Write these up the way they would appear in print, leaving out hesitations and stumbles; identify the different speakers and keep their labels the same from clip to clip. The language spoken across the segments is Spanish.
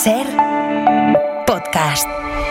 Speaker 1: SER Podcast.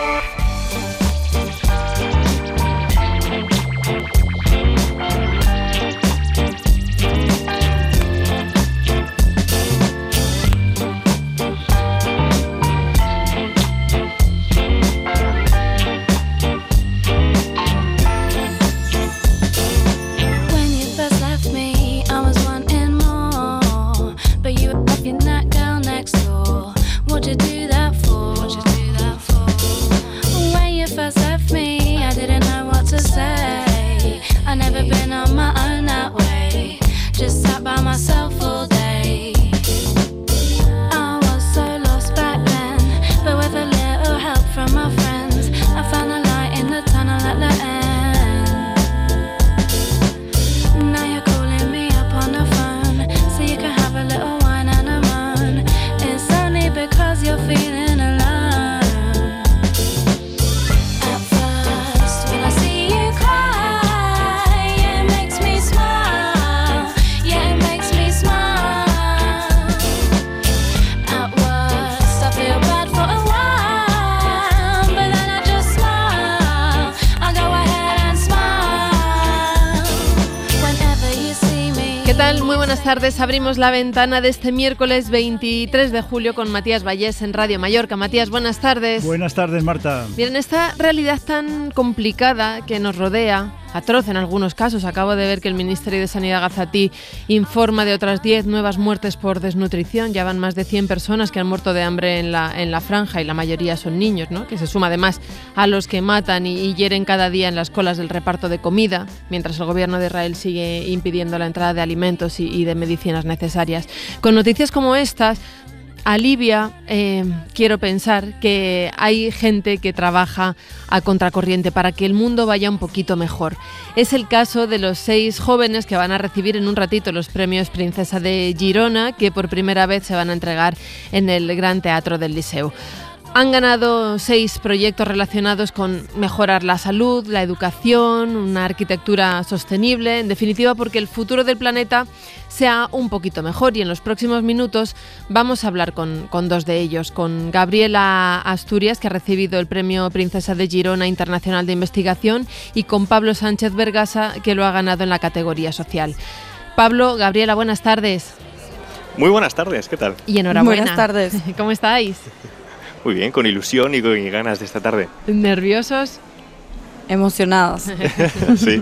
Speaker 2: Buenas tardes, abrimos la ventana de este miércoles 23 de julio con Matías Vallés en Radio Mallorca. Matías, buenas tardes.
Speaker 3: Buenas tardes, Marta.
Speaker 2: Bien, en esta realidad tan complicada que nos rodea, atroz en algunos casos, acabo de ver que el Ministerio de Sanidad gazatí informa de otras 10 nuevas muertes por desnutrición. Ya van más de 100 personas que han muerto de hambre en la franja y la mayoría son niños, ¿no? Que se suma además a los que matan y hieren cada día en las colas del reparto de comida, mientras el gobierno de Israel sigue impidiendo la entrada de alimentos y de medicinas necesarias. Con noticias como estas, alivia, quiero pensar, que hay gente que trabaja a contracorriente para que el mundo vaya un poquito mejor. Es el caso de los 6 jóvenes que van a recibir en un ratito los premios Princesa de Girona, que por primera vez se van a entregar en el Gran Teatro del Liceu. Han ganado 6 proyectos relacionados con mejorar la salud, la educación, una arquitectura sostenible, en definitiva porque el futuro del planeta sea un poquito mejor. Y en los próximos minutos vamos a hablar con 2 de ellos, con Gabriela Asturias, que ha recibido el premio Princesa de Girona Internacional de Investigación, y con Pablo Sánchez Vergasa, que lo ha ganado en la categoría social. Pablo, Gabriela, buenas tardes.
Speaker 4: Muy buenas tardes, ¿qué tal?
Speaker 2: Y enhorabuena.
Speaker 5: Buenas tardes.
Speaker 2: ¿Cómo estáis?
Speaker 4: Muy bien, con ilusión y con ganas de esta tarde.
Speaker 2: ¿Nerviosos?
Speaker 5: Emocionados.
Speaker 4: Sí.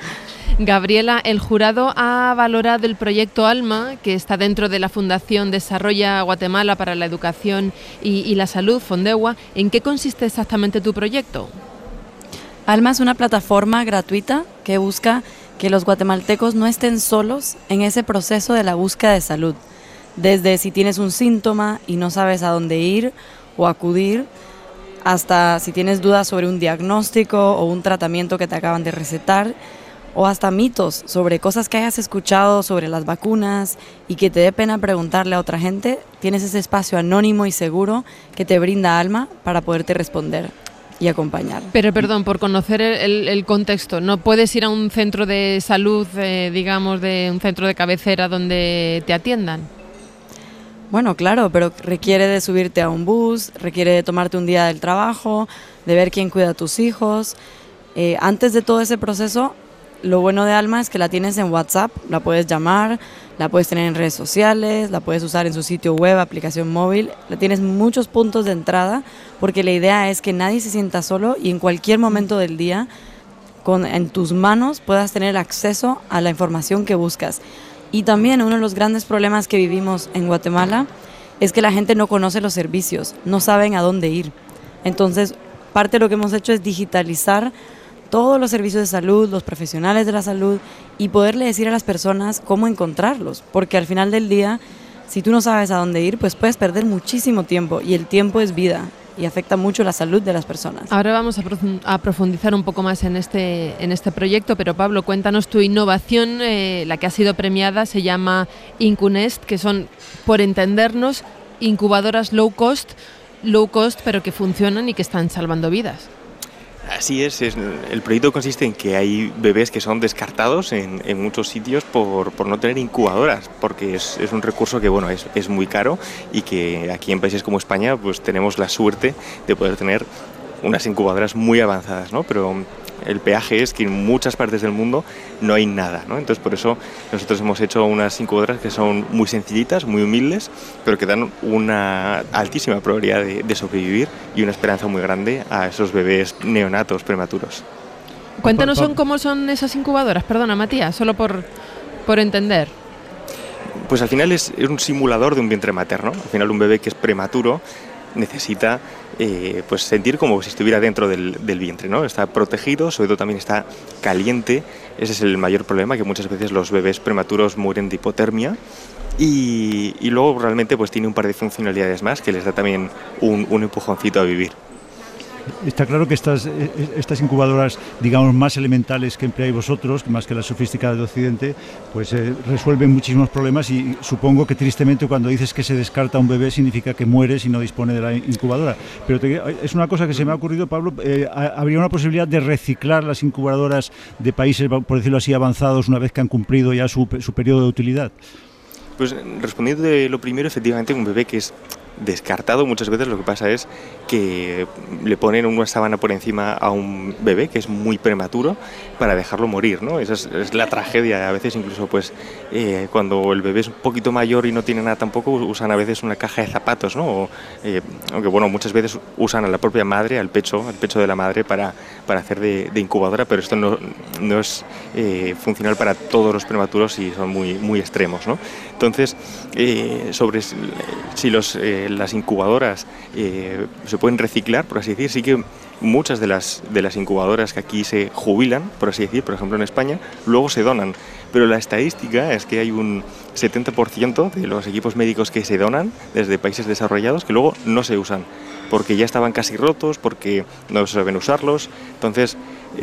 Speaker 2: Gabriela, el jurado ha valorado el proyecto ALMA, que está dentro de la Fundación Desarrolla Guatemala para la Educación y la Salud, Fondewa. ¿En qué consiste exactamente tu proyecto?
Speaker 5: ALMA es una plataforma gratuita que busca que los guatemaltecos no estén solos en ese proceso de la búsqueda de salud. Desde si tienes un síntoma y no sabes a dónde ir o acudir, hasta si tienes dudas sobre un diagnóstico o un tratamiento que te acaban de recetar, o hasta mitos sobre cosas que hayas escuchado sobre las vacunas y que te dé pena preguntarle a otra gente. Tienes ese espacio anónimo y seguro que te brinda ALMA para poderte responder y acompañar.
Speaker 2: Pero perdón, por conocer el contexto, ¿no puedes ir a un centro de salud, digamos, de un centro de cabecera donde te atiendan?
Speaker 5: Bueno, claro, pero requiere de subirte a un bus, requiere de tomarte un día del trabajo, de ver quién cuida a tus hijos. Antes de todo ese proceso, lo bueno de ALMA es que la tienes en WhatsApp, la puedes llamar, la puedes tener en redes sociales, la puedes usar en su sitio web, aplicación móvil. La tienes muchos puntos de entrada, porque la idea es que nadie se sienta solo y en cualquier momento del día, en tus manos, puedas tener acceso a la información que buscas. Y también uno de los grandes problemas que vivimos en Guatemala es que la gente no conoce los servicios, no saben a dónde ir. Entonces, parte de lo que hemos hecho es digitalizar todos los servicios de salud, los profesionales de la salud, y poderle decir a las personas cómo encontrarlos. Porque al final del día, si tú no sabes a dónde ir, pues puedes perder muchísimo tiempo, y el tiempo es vida y afecta mucho la salud de las personas.
Speaker 2: Ahora vamos a profundizar un poco más en este proyecto, pero Pablo, cuéntanos tu innovación, la que ha sido premiada, se llama Incunest, que son, por entendernos, incubadoras low cost, pero que funcionan y que están salvando vidas.
Speaker 4: Así es, el proyecto consiste en que hay bebés que son descartados en muchos sitios por no tener incubadoras, porque es un recurso que bueno, es muy caro y que aquí en países como España pues tenemos la suerte de poder tener unas incubadoras muy avanzadas, ¿no? Pero el peaje es que en muchas partes del mundo no hay nada, ¿no? Entonces por eso nosotros hemos hecho unas incubadoras que son muy sencillitas, muy humildes, pero que dan una altísima probabilidad de sobrevivir y una esperanza muy grande a esos bebés neonatos prematuros.
Speaker 2: Cuéntanos cómo son esas incubadoras, perdona Matías, solo por entender.
Speaker 4: Pues al final es un simulador de un vientre materno. Al final un bebé que es prematuro necesita pues sentir como si estuviera dentro del vientre, ¿no? Está protegido, sobre todo también está caliente. Ese es el mayor problema, que muchas veces los bebés prematuros mueren de hipotermia. Y luego realmente pues tiene un par de funcionalidades más que les da también un empujoncito a vivir.
Speaker 3: Está claro que estas incubadoras, digamos, más elementales que empleáis vosotros, más que las sofisticadas de Occidente, pues resuelven muchísimos problemas y supongo que tristemente cuando dices que se descarta un bebé significa que muere si no dispone de la incubadora. Pero es una cosa que se me ha ocurrido, Pablo, ¿habría una posibilidad de reciclar las incubadoras de países, por decirlo así, avanzados una vez que han cumplido ya su periodo de utilidad?
Speaker 4: Pues respondiendo de lo primero, efectivamente un bebé que es descartado, muchas veces lo que pasa es que le ponen una sábana por encima a un bebé que es muy prematuro para dejarlo morir, ¿no? Esa es la tragedia. A veces incluso pues cuando el bebé es un poquito mayor y no tiene nada tampoco, usan a veces una caja de zapatos, ¿no? O, aunque bueno, muchas veces usan a la propia madre, al pecho de la madre para hacer de incubadora, pero esto no es funcional para todos los prematuros y son muy extremos, ¿no? Entonces, sobre si las incubadoras se pueden reciclar, por así decir, sí que muchas de las incubadoras que aquí se jubilan, por así decir, por ejemplo en España, luego se donan. Pero la estadística es que hay un 70% de los equipos médicos que se donan desde países desarrollados que luego no se usan, porque ya estaban casi rotos, porque no se saben usarlos. Entonces,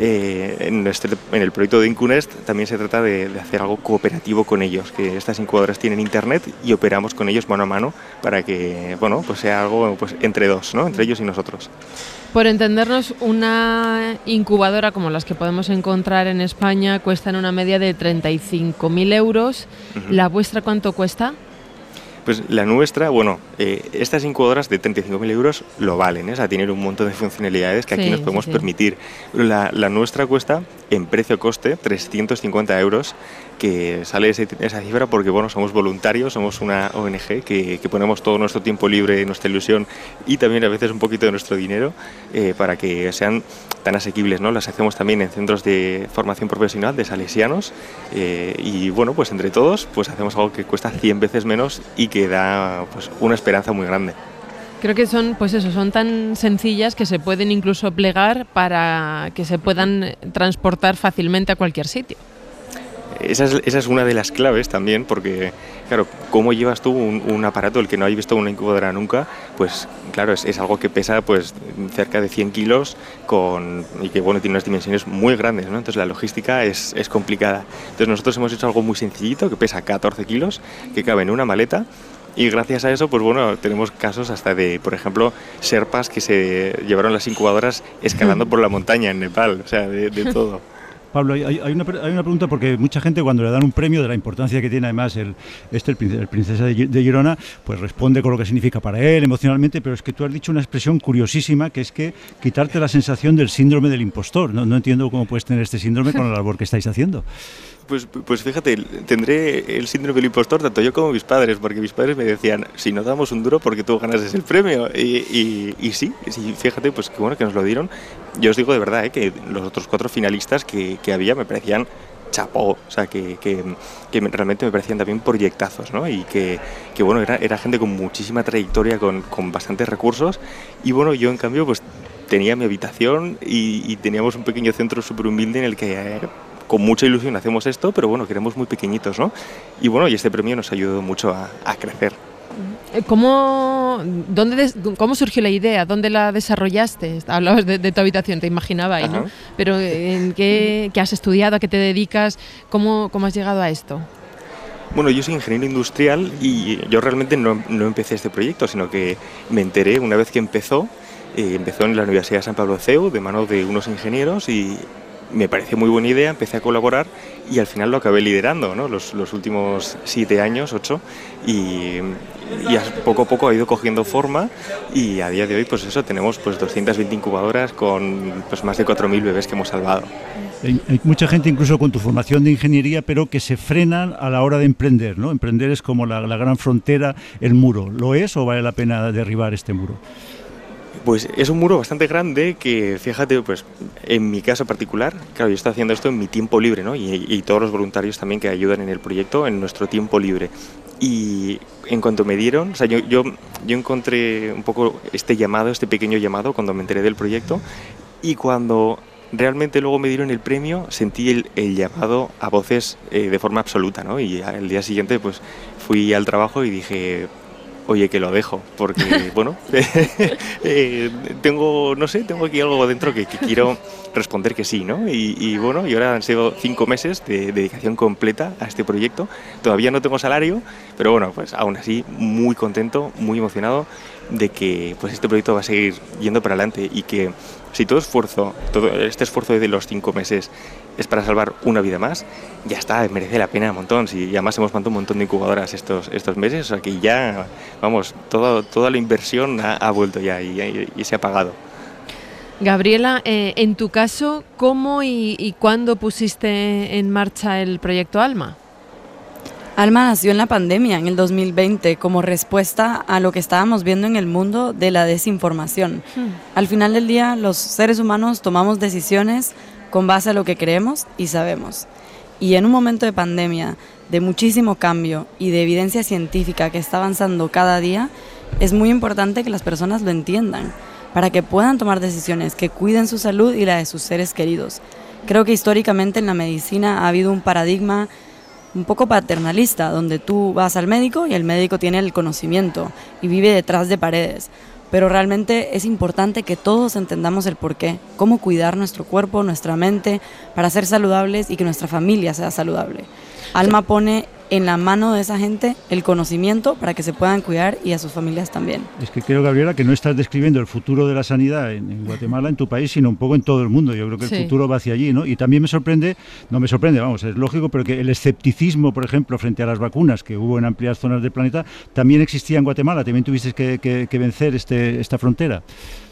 Speaker 4: en el proyecto de IncuNest también se trata de hacer algo cooperativo con ellos, que estas incubadoras tienen internet y operamos con ellos mano a mano para que bueno, pues sea algo pues, entre dos, ¿no? Entre ellos y nosotros.
Speaker 2: Por entendernos, una incubadora como las que podemos encontrar en España cuesta en una media de 35.000 euros. Uh-huh. ¿La vuestra cuánto cuesta?
Speaker 4: Pues la nuestra, bueno, estas incubadoras de 35.000 euros lo valen, ¿eh? O sea, tienen un montón de funcionalidades que aquí nos podemos permitir. Pero la nuestra cuesta, en precio-coste, 350 euros, que sale esa cifra porque, bueno, somos voluntarios, somos una ONG que ponemos todo nuestro tiempo libre, nuestra ilusión y también a veces un poquito de nuestro dinero para que sean tan asequibles, ¿no? Las hacemos también en centros de formación profesional de salesianos y, bueno, pues entre todos pues hacemos algo que cuesta 100 veces menos y que da pues una esperanza muy grande.
Speaker 2: Creo que son tan sencillas que se pueden incluso plegar para que se puedan transportar fácilmente a cualquier sitio.
Speaker 4: Esa es una de las claves también, porque, claro, ¿cómo llevas tú un aparato, el que no haya visto una incubadora nunca? Pues, claro, es algo que pesa pues cerca de 100 kilos y que, bueno, tiene unas dimensiones muy grandes, ¿no? Entonces la logística es complicada. Entonces nosotros hemos hecho algo muy sencillito, que pesa 14 kilos, que cabe en una maleta. Y gracias a eso, pues bueno, tenemos casos hasta de, por ejemplo, sherpas que se llevaron las incubadoras escalando por la montaña en Nepal, o sea, de todo.
Speaker 3: Pablo, hay una pregunta porque mucha gente cuando le dan un premio de la importancia que tiene además el Princesa de Girona, pues responde con lo que significa para él emocionalmente, pero es que tú has dicho una expresión curiosísima que es que quitarte la sensación del síndrome del impostor. No entiendo cómo puedes tener este síndrome con la labor que estáis haciendo.
Speaker 4: Pues fíjate, tendré el síndrome del impostor tanto yo como mis padres, porque mis padres me decían, si no damos un duro porque tú ganas el premio. Y sí, fíjate, pues que bueno que nos lo dieron. Yo os digo de verdad que los otros 4 finalistas que había me parecían chapó, o sea, que realmente me parecían también proyectazos, ¿no? Y que bueno, era gente con muchísima trayectoria, con bastantes recursos. Y bueno, yo en cambio pues tenía mi habitación y teníamos un pequeño centro súper humilde en el que con mucha ilusión hacemos esto, pero bueno, que éramos muy pequeñitos, ¿no? Y bueno, y este premio nos ayudó mucho a crecer.
Speaker 2: ¿Cómo surgió la idea? ¿Dónde la desarrollaste? Hablabas de tu habitación, te imaginaba ahí, ¿no? Pero ¿en qué has estudiado? ¿A qué te dedicas? ¿Cómo has llegado a esto?
Speaker 4: Bueno, yo soy ingeniero industrial y yo realmente no empecé este proyecto, sino que me enteré una vez que empezó empezó en la Universidad de San Pablo CEU de mano de unos ingenieros y me pareció muy buena idea, empecé a colaborar y al final lo acabé liderando, ¿no? Los últimos 7 años, 8, y poco a poco ha ido cogiendo forma y a día de hoy pues eso, tenemos pues 220 incubadoras con pues más de 4.000 bebés que hemos salvado.
Speaker 3: Hay mucha gente incluso con tu formación de ingeniería pero que se frenan a la hora de emprender, ¿no? Emprender es como la gran frontera, el muro. ¿Lo es o vale la pena derribar este muro?
Speaker 4: Pues es un muro bastante grande que, fíjate, pues en mi caso particular, claro, yo estoy haciendo esto en mi tiempo libre, ¿no? Y todos los voluntarios también que ayudan en el proyecto en nuestro tiempo libre. Y en cuanto me dieron, o sea, yo encontré un poco este pequeño llamado cuando me enteré del proyecto, y cuando realmente luego me dieron el premio sentí el llamado a voces de forma absoluta, ¿no? Y al día siguiente pues fui al trabajo y dije, oye, que lo dejo, porque, bueno, tengo aquí algo dentro que quiero responder que sí, ¿no? Y bueno, y ahora han sido 5 meses de dedicación completa a este proyecto. Todavía no tengo salario, pero bueno, pues aún así muy contento, muy emocionado de que pues este proyecto va a seguir yendo para adelante y que si todo este esfuerzo de los 5 meses es para salvar una vida más, ya está, merece la pena un montón. Si además hemos mandado un montón de incubadoras estos meses, o sea que ya, vamos, toda la inversión ha vuelto ya y se ha pagado.
Speaker 2: Gabriela, en tu caso, ¿cómo y cuándo pusiste en marcha el proyecto Alma?
Speaker 5: Alma nació en la pandemia, en el 2020, como respuesta a lo que estábamos viendo en el mundo de la desinformación. Al final del día, los seres humanos tomamos decisiones con base a lo que creemos y sabemos. Y en un momento de pandemia, de muchísimo cambio y de evidencia científica que está avanzando cada día, es muy importante que las personas lo entiendan, para que puedan tomar decisiones que cuiden su salud y la de sus seres queridos. Creo que históricamente en la medicina ha habido un paradigma un poco paternalista, donde tú vas al médico y el médico tiene el conocimiento y vive detrás de paredes. Pero realmente es importante que todos entendamos el porqué, cómo cuidar nuestro cuerpo, nuestra mente, para ser saludables y que nuestra familia sea saludable. Alma pone en la mano de esa gente el conocimiento para que se puedan cuidar y a sus familias también.
Speaker 3: Es que creo, Gabriela, que no estás describiendo el futuro de la sanidad en Guatemala, en tu país, sino un poco en todo el mundo. Yo creo que el futuro va hacia allí, ¿no? Y también es lógico, pero que el escepticismo, por ejemplo, frente a las vacunas que hubo en amplias zonas del planeta, también existía en Guatemala. También tuviste que vencer esta frontera.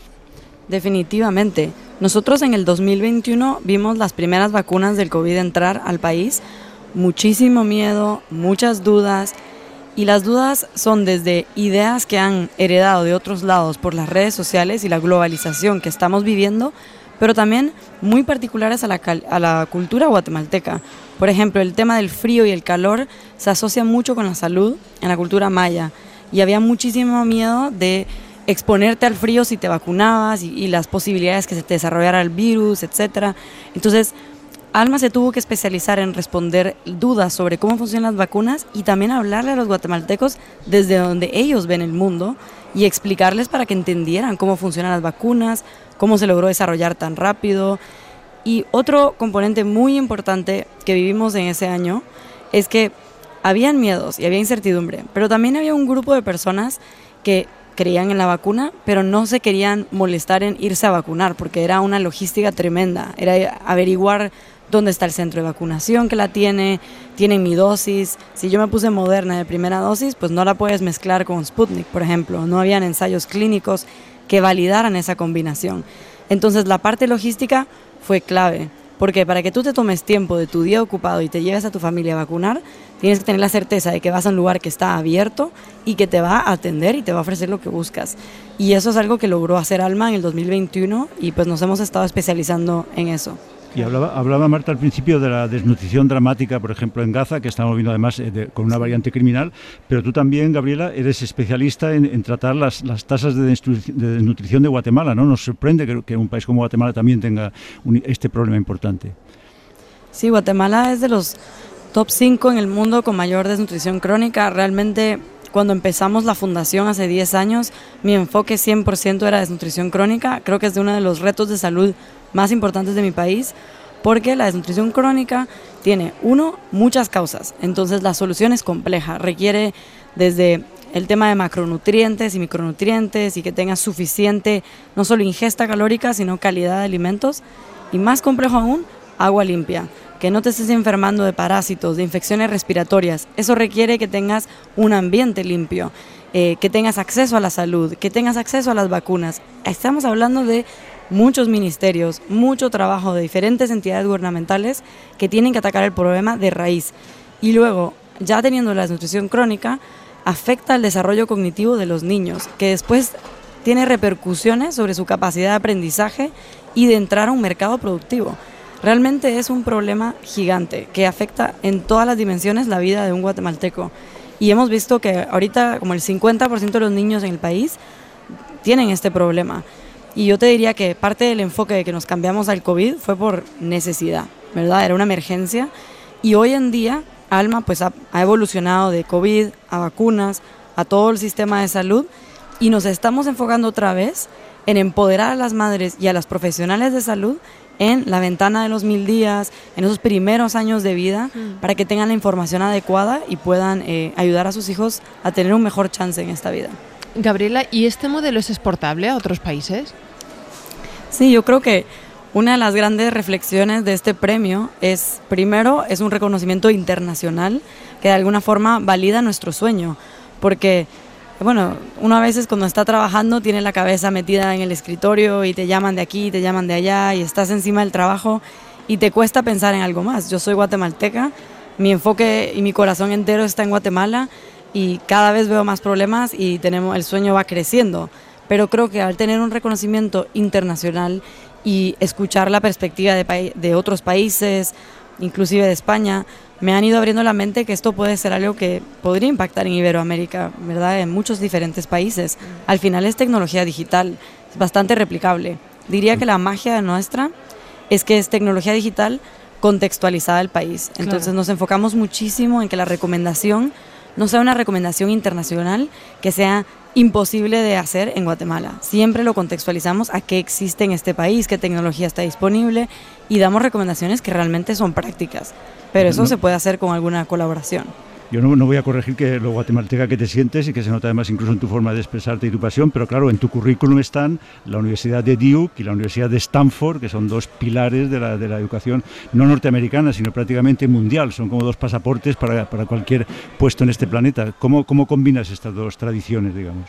Speaker 5: Definitivamente. Nosotros en el 2021 vimos las primeras vacunas del COVID entrar al país. Muchísimo miedo, muchas dudas, y las dudas son desde ideas que han heredado de otros lados por las redes sociales y la globalización que estamos viviendo, pero también muy particulares a la cultura guatemalteca. Por ejemplo, el tema del frío y el calor se asocia mucho con la salud en la cultura maya, y había muchísimo miedo de exponerte al frío si te vacunabas y las posibilidades que se te desarrollara el virus, etc. Entonces, Alma se tuvo que especializar en responder dudas sobre cómo funcionan las vacunas y también hablarle a los guatemaltecos desde donde ellos ven el mundo y explicarles para que entendieran cómo funcionan las vacunas, cómo se logró desarrollar tan rápido. Y otro componente muy importante que vivimos en ese año es que habían miedos y había incertidumbre, pero también había un grupo de personas que creían en la vacuna, pero no se querían molestar en irse a vacunar porque era una logística tremenda, era averiguar dónde está el centro de vacunación que la tienen mi dosis. Si yo me puse Moderna de primera dosis, pues no la puedes mezclar con Sputnik, por ejemplo. No habían ensayos clínicos que validaran esa combinación. Entonces la parte logística fue clave, porque para que tú te tomes tiempo de tu día ocupado y te lleves a tu familia a vacunar, tienes que tener la certeza de que vas a un lugar que está abierto y que te va a atender y te va a ofrecer lo que buscas. Y eso es algo que logró hacer Alma en el 2021 y pues nos hemos estado especializando en eso.
Speaker 3: Y hablaba Marta al principio de la desnutrición dramática, por ejemplo, en Gaza, que estamos viendo además con una variante criminal, pero tú también, Gabriela, eres especialista en tratar las tasas de desnutrición de Guatemala, ¿no? Nos sorprende que un país como Guatemala también tenga este problema importante.
Speaker 5: Sí, Guatemala es de los top 5 en el mundo con mayor desnutrición crónica. Realmente, cuando empezamos la fundación hace 10 años, mi enfoque 100% era desnutrición crónica. Creo que es uno de los retos de salud más importantes de mi país, porque la desnutrición crónica tiene, muchas causas, entonces la solución es compleja, requiere desde el tema de macronutrientes y micronutrientes y que tengas suficiente, no solo ingesta calórica, sino calidad de alimentos. Y más complejo aún, agua limpia, que no te estés enfermando de parásitos, de infecciones respiratorias. Eso requiere que tengas un ambiente limpio, que tengas acceso a la salud, que tengas acceso a las vacunas. Estamos hablando de muchos ministerios, mucho trabajo de diferentes entidades gubernamentales que tienen que atacar el problema de raíz. Y luego, ya teniendo la desnutrición crónica, afecta el desarrollo cognitivo de los niños, que después tiene repercusiones sobre su capacidad de aprendizaje y de entrar a un mercado productivo. Realmente es un problema gigante que afecta en todas las dimensiones la vida de un guatemalteco. Y hemos visto que ahorita como el 50% de los niños en el país tienen este problema. Y yo te diría que parte del enfoque de que nos cambiamos al COVID fue por necesidad, ¿verdad? Era una emergencia. Y hoy en día Alma pues ha evolucionado de COVID a vacunas, a todo el sistema de salud, y nos estamos enfocando otra vez en empoderar a las madres y a las profesionales de salud en la ventana de los 1000 días, en esos primeros años de vida, para que tengan la información adecuada y puedan ayudar a sus hijos a tener un mejor chance en esta vida.
Speaker 2: Gabriela, ¿y este modelo es exportable a otros países?
Speaker 5: Sí, yo creo que una de las grandes reflexiones de este premio es, primero, es un reconocimiento internacional que de alguna forma valida nuestro sueño, porque bueno, uno a veces cuando está trabajando tiene la cabeza metida en el escritorio y te llaman de aquí, te llaman de allá y estás encima del trabajo y te cuesta pensar en algo más. Yo soy guatemalteca, mi enfoque y mi corazón entero está en Guatemala y cada vez veo más problemas y el sueño va creciendo. Pero creo que al tener un reconocimiento internacional y escuchar la perspectiva de otros países, inclusive de España, me han ido abriendo la mente que esto puede ser algo que podría impactar en Iberoamérica, ¿verdad? En muchos diferentes países. Al final es tecnología digital, es bastante replicable. Diría que la magia nuestra es que es tecnología digital contextualizada al país. Entonces claro, nos enfocamos muchísimo en que la recomendación no sea una recomendación internacional que sea imposible de hacer en Guatemala. Siempre lo contextualizamos a qué existe en este país, qué tecnología está disponible y damos recomendaciones que realmente son prácticas. Pero eso se puede hacer con alguna colaboración.
Speaker 3: Yo no voy a corregir que lo guatemalteca que te sientes y que se nota además incluso en tu forma de expresarte y tu pasión, pero claro, en tu currículum están la Universidad de Duke y la Universidad de Stanford, que son dos pilares de la educación no norteamericana, sino prácticamente mundial. Son como dos pasaportes para cualquier puesto en este planeta. ¿Cómo combinas estas dos tradiciones, digamos?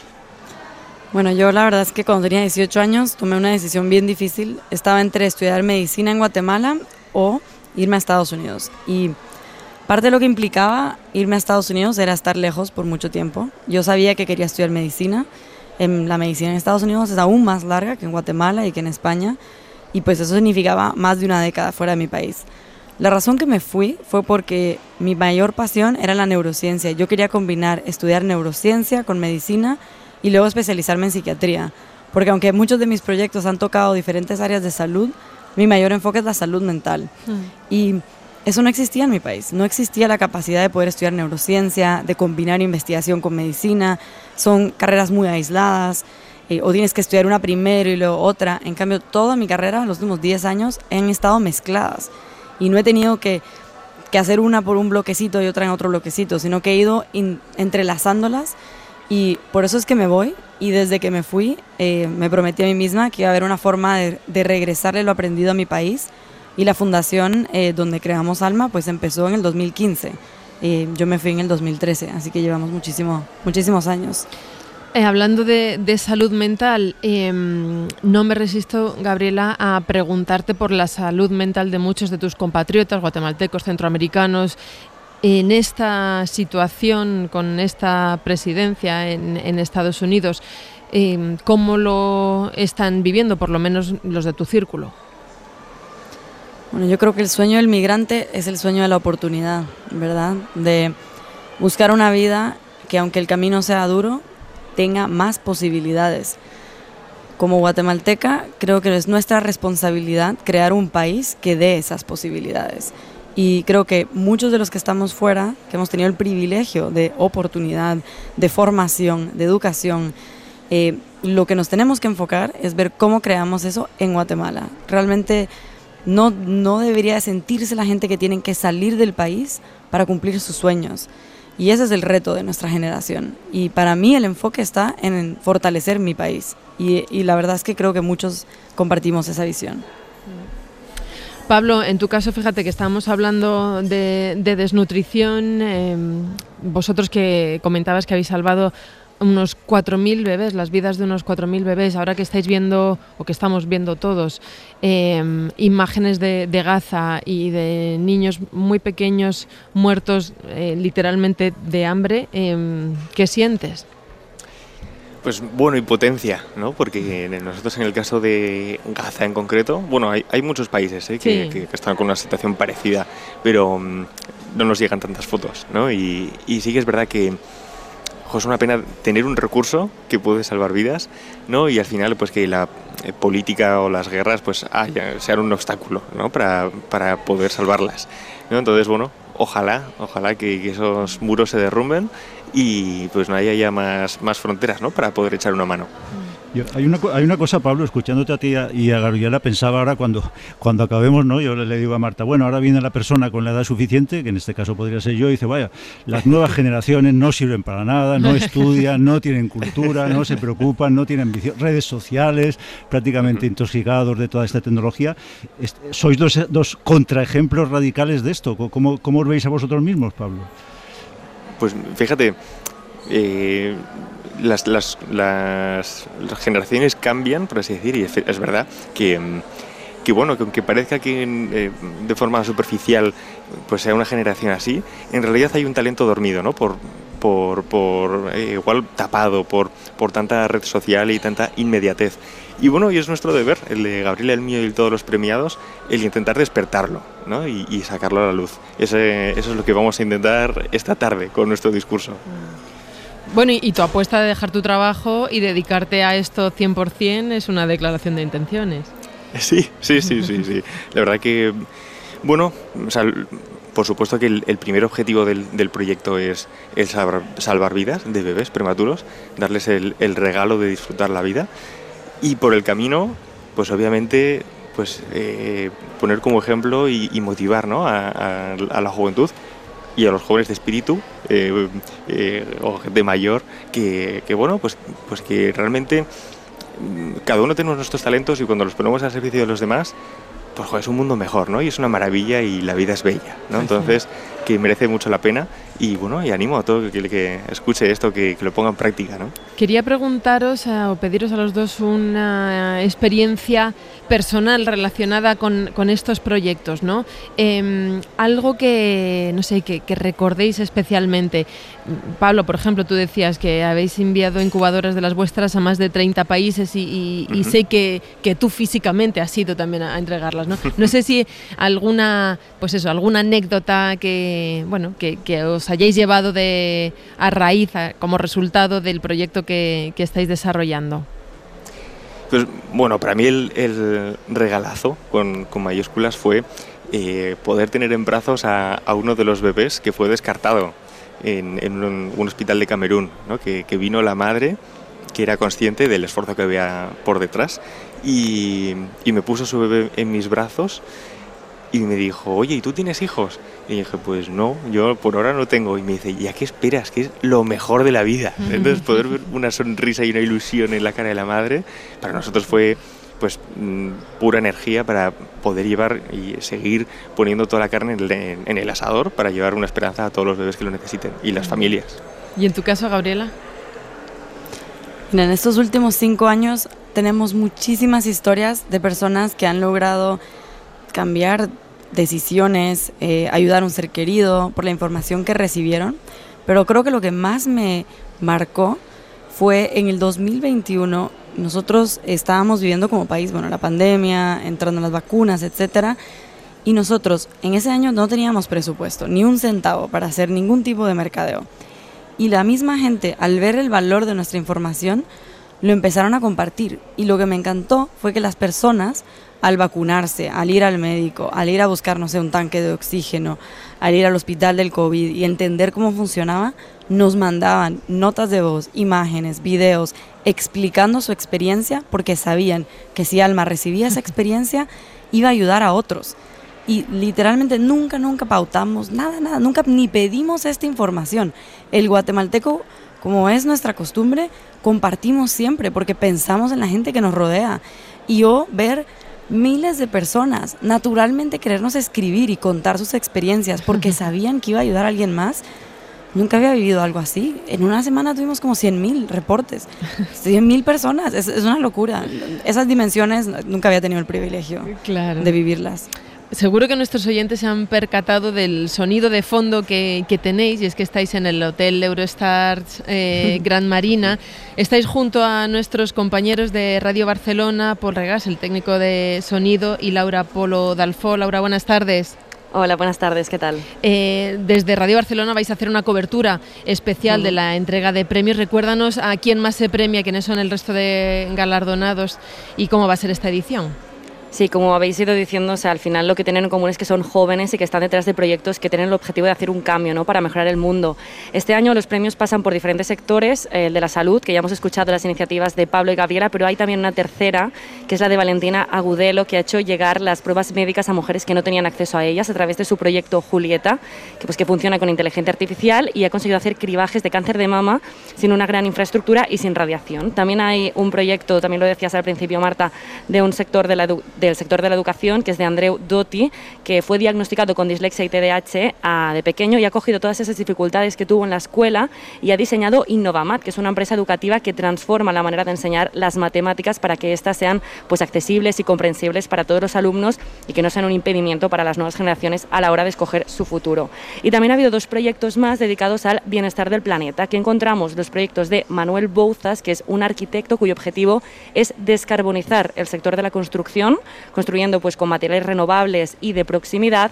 Speaker 5: Bueno, yo la verdad es que cuando tenía 18 años tomé una decisión bien difícil. Estaba entre estudiar medicina en Guatemala o irme a Estados Unidos. Y parte de lo que implicaba irme a Estados Unidos era estar lejos por mucho tiempo. Yo sabía que quería estudiar medicina. La medicina en Estados Unidos es aún más larga que en Guatemala y que en España. Y pues eso significaba más de una década fuera de mi país. La razón que me fui fue porque mi mayor pasión era la neurociencia. Yo quería combinar estudiar neurociencia con medicina y luego especializarme en psiquiatría. Porque aunque muchos de mis proyectos han tocado diferentes áreas de salud, mi mayor enfoque es la salud mental. Y eso no existía en mi país. No existía la capacidad de poder estudiar neurociencia, de combinar investigación con medicina. Son carreras muy aisladas, o tienes que estudiar una primero y luego otra. En cambio, toda mi carrera, los últimos 10 años, han estado mezcladas. Y no he tenido que hacer una por un bloquecito y otra en otro bloquecito, sino que he ido entrelazándolas. Y por eso es que me voy, y desde que me fui me prometí a mí misma que iba a haber una forma de regresarle lo aprendido a mi país, y la fundación donde creamos Alma pues empezó en el 2015, yo me fui en el 2013, así que llevamos muchísimos años.
Speaker 2: Hablando de salud mental, no me resisto, Gabriela, a preguntarte por la salud mental de muchos de tus compatriotas guatemaltecos, centroamericanos. En esta situación, con esta presidencia en Estados Unidos, ¿cómo lo están viviendo, por lo menos los de tu círculo?
Speaker 5: Bueno, yo creo que el sueño del migrante es el sueño de la oportunidad, ¿verdad? De buscar una vida que, aunque el camino sea duro, tenga más posibilidades. Como guatemalteca, creo que es nuestra responsabilidad crear un país que dé esas posibilidades. Y creo que muchos de los que estamos fuera, que hemos tenido el privilegio de oportunidad, de formación, de educación, lo que nos tenemos que enfocar es ver cómo creamos eso en Guatemala. Realmente no debería sentirse la gente que tienen que salir del país para cumplir sus sueños. Y ese es el reto de nuestra generación. Y para mí el enfoque está en fortalecer mi país. Y la verdad es que creo que muchos compartimos esa visión.
Speaker 2: Pablo, en tu caso, fíjate que estábamos hablando de desnutrición. Vosotros que comentabas que habéis salvado unos 4.000 bebés, las vidas de unos 4.000 bebés. Ahora que estáis viendo, o que estamos viendo todos, imágenes de Gaza y de niños muy pequeños muertos literalmente de hambre, ¿qué sientes?
Speaker 4: Pues bueno, impotencia, ¿no? Porque nosotros en el caso de Gaza en concreto, bueno, hay muchos países que están con una situación parecida, pero no nos llegan tantas fotos, ¿no? Y sí que es verdad que es una pena tener un recurso que puede salvar vidas, ¿no? Y al final pues que la política o las guerras pues sean un obstáculo, ¿no? para poder salvarlas, ¿no? Entonces, bueno, ojalá que esos muros se derrumben y pues no haya ya más fronteras, ¿no? Para poder echar una mano.
Speaker 3: Hay una cosa, Pablo, escuchándote a ti y a Gabriela, pensaba ahora cuando acabemos, ¿no? Yo le digo a Marta, bueno, ahora viene la persona con la edad suficiente, que en este caso podría ser yo, y dice, vaya, las nuevas generaciones no sirven para nada, no estudian, no tienen cultura, no se preocupan, no tienen ambición, redes sociales, prácticamente intoxicados de toda esta tecnología. Sois dos contraejemplos radicales de esto. ¿Cómo os veis a vosotros mismos, Pablo?
Speaker 4: Pues fíjate, las generaciones cambian, por así decir, y es verdad que bueno, que aunque parezca que de forma superficial pues sea una generación así, en realidad hay un talento dormido, ¿no? Por igual tapado por tanta red social y tanta inmediatez. Y bueno, y es nuestro deber, el de Gabriela, el mío y todos los premiados, el intentar despertarlo, ¿no? Y sacarlo a la luz. Eso es lo que vamos a intentar esta tarde con nuestro discurso.
Speaker 2: Bueno, y tu apuesta de dejar tu trabajo y dedicarte a esto 100% es una declaración de intenciones.
Speaker 4: Sí. La verdad que, bueno, o sea, por supuesto que el primer objetivo del proyecto es salvar vidas de bebés prematuros, darles el regalo de disfrutar la vida. Y por el camino, pues obviamente, pues poner como ejemplo y motivar, ¿no? a la juventud y a los jóvenes de espíritu o gente mayor que bueno, pues que realmente cada uno tenemos nuestros talentos y cuando los ponemos al servicio de los demás, pues joder, es un mundo mejor, ¿no? Y es una maravilla y la vida es bella, ¿no? Entonces, que merece mucho la pena y bueno, y animo a todo el que escuche esto que lo ponga en práctica, ¿no?
Speaker 2: Quería preguntaros o pediros a los dos una experiencia personal relacionada con estos proyectos, ¿no? Algo que, no sé, que recordéis especialmente. Pablo, por ejemplo, tú decías que habéis enviado incubadoras de las vuestras a más de 30 países y sé que tú físicamente has ido también a entregarlas, ¿no? No sé si alguna anécdota que os hayáis llevado a raíz, como resultado del proyecto que estáis desarrollando.
Speaker 4: Pues bueno, para mí el regalazo con mayúsculas fue poder tener en brazos a uno de los bebés que fue descartado en un hospital de Camerún, ¿no? Que vino la madre, que era consciente del esfuerzo que había por detrás y me puso su bebé en mis brazos y me dijo, oye, ¿y tú tienes hijos? Y dije, pues no, yo por ahora no tengo. Y me dice, ¿y a qué esperas? Que es lo mejor de la vida. Entonces poder ver una sonrisa y una ilusión en la cara de la madre, para nosotros fue pues pura energía para poder llevar y seguir poniendo toda la carne en el asador para llevar una esperanza a todos los bebés que lo necesiten y las familias.
Speaker 2: ¿Y en tu caso, Gabriela?
Speaker 5: En estos últimos 5 años tenemos muchísimas historias de personas que han logrado cambiar decisiones, ayudar a un ser querido por la información que recibieron, pero creo que lo que más me marcó fue en el 2021. Nosotros estábamos viviendo como país, bueno, la pandemia, entrando las vacunas, etcétera, y nosotros en ese año no teníamos presupuesto, ni un centavo para hacer ningún tipo de mercadeo. Y la misma gente, al ver el valor de nuestra información, lo empezaron a compartir. Y lo que me encantó fue que las personas, al vacunarse, al ir al médico, al ir a buscar, no sé, un tanque de oxígeno, al ir al hospital del COVID y entender cómo funcionaba, nos mandaban notas de voz, imágenes, videos, explicando su experiencia, porque sabían que si Alma recibía esa experiencia, iba a ayudar a otros. y literalmente nunca pautamos, nada, nunca ni pedimos esta información. El guatemalteco, como es nuestra costumbre, compartimos siempre porque pensamos en la gente que nos rodea. Y yo ver miles de personas naturalmente querernos escribir y contar sus experiencias porque sabían que iba a ayudar a alguien más, nunca había vivido algo así. En una semana tuvimos como 100.000 reportes, 100.000 personas, es una locura. Esas dimensiones nunca había tenido el privilegio de vivirlas.
Speaker 2: Seguro que nuestros oyentes se han percatado del sonido de fondo que tenéis, y es que estáis en el Hotel Eurostars Gran Marina. Estáis junto a nuestros compañeros de Radio Barcelona, Pol Regàs, el técnico de sonido, y Laura Polo Dalfó. Laura, buenas tardes.
Speaker 6: Hola, buenas tardes, ¿qué tal?
Speaker 2: Desde Radio Barcelona vais a hacer una cobertura especial de la entrega de premios. Recuérdanos a quién más se premia, quiénes son el resto de galardonados y cómo va a ser esta edición.
Speaker 6: Sí, como habéis ido diciendo, o sea, al final lo que tienen en común es que son jóvenes y que están detrás de proyectos que tienen el objetivo de hacer un cambio, ¿no?, para mejorar el mundo. Este año los premios pasan por diferentes sectores, el de la salud, que ya hemos escuchado las iniciativas de Pablo y Gabriela, pero hay también una tercera, que es la de Valentina Agudelo, que ha hecho llegar las pruebas médicas a mujeres que no tenían acceso a ellas a través de su proyecto Julieta, que funciona con inteligencia artificial y ha conseguido hacer cribajes de cáncer de mama sin una gran infraestructura y sin radiación. También hay un proyecto, también lo decías al principio, Marta, de un sector del sector de la educación, que es de Andreu Dotti, que fue diagnosticado con dislexia y TDAH de pequeño y ha cogido todas esas dificultades que tuvo en la escuela y ha diseñado Innovamat, que es una empresa educativa que transforma la manera de enseñar las matemáticas para que éstas sean accesibles y comprensibles para todos los alumnos y que no sean un impedimento para las nuevas generaciones a la hora de escoger su futuro. Y también ha habido 2 proyectos más dedicados al bienestar del planeta. Aquí encontramos los proyectos de Manuel Bouzas, que es un arquitecto cuyo objetivo es descarbonizar el sector de la construcción, construyendo con materiales renovables y de proximidad.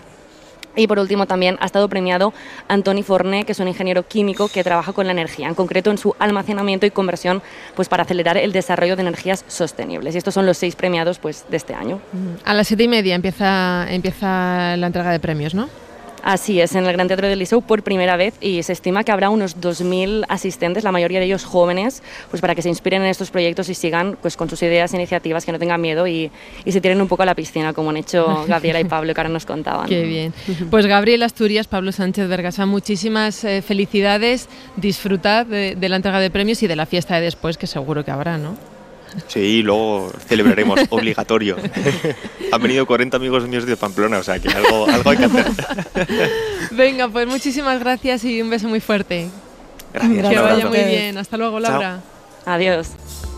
Speaker 6: Y por último también ha estado premiado Antoni Forné, que es un ingeniero químico que trabaja con la energía, en concreto en su almacenamiento y conversión para acelerar el desarrollo de energías sostenibles. Y estos son los 6 premiados de este año.
Speaker 2: A las 7:30 empieza la entrega de premios, ¿no?
Speaker 6: Así es, en el Gran Teatro del Liceu por primera vez, y se estima que habrá unos 2.000 asistentes, la mayoría de ellos jóvenes, para que se inspiren en estos proyectos y sigan con sus ideas e iniciativas, que no tengan miedo y se tiren un poco a la piscina, como han hecho Gabriela y Pablo, que ahora nos contaban.
Speaker 2: Qué bien. Pues Gabriel Asturias, Pablo Sánchez Vergasá, muchísimas felicidades, disfrutad de la entrega de premios y de la fiesta de después, que seguro que habrá, ¿no?
Speaker 4: Sí, luego celebraremos, obligatorio. Han venido 40 amigos míos de Pamplona, o sea que algo hay que hacer.
Speaker 2: Venga, pues muchísimas gracias y un beso muy fuerte.
Speaker 4: Gracias.
Speaker 2: Que vaya muy bien. Hasta luego, Laura.
Speaker 6: Chao. Adiós.